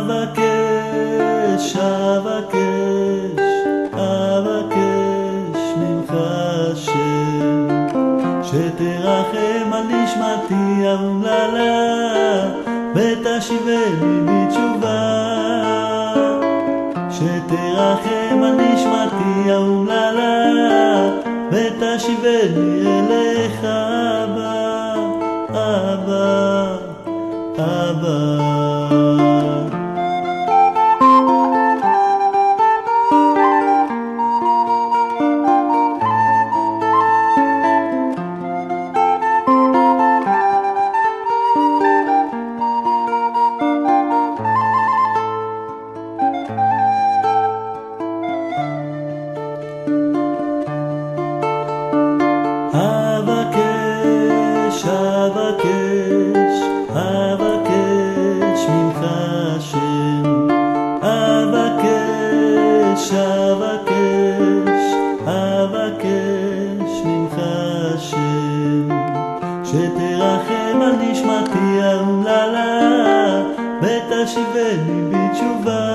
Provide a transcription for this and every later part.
אבקש, אבקש ממך השם, שתרחם על נשמתי האומללה, ותשיבני בתשובה. שתרחם על נשמתי האומללה, ותשיבני אליך אבא, אבא, אבא. אבקש, אבקש ממך השם, אבקש, אבקש ממך השם, שתרחם על נשמתי האומללה, ותשיבני בתשובה.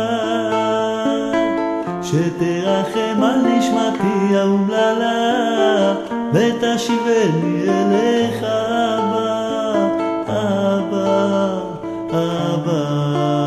שתרחם על נשמתי האומללה, ותשיבני אליך אבא, אבא, אבא.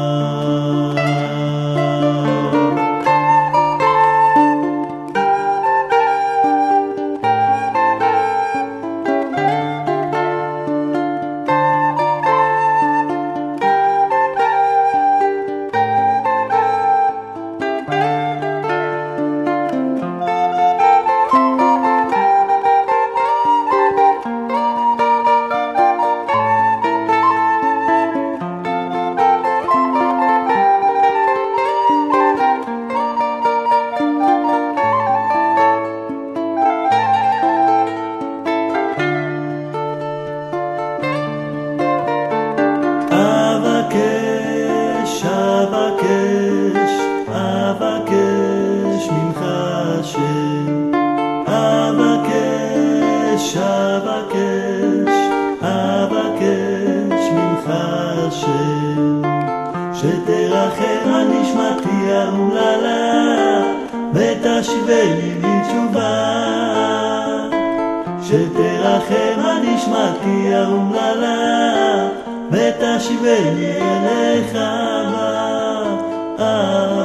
אבקש ממך השם, אבקש ממך השם, שתרחם על נשמתי האומללה, ותשיבני בתשובה. שתרחם על נשמתי האומללה, ותשיבני אליך אבא,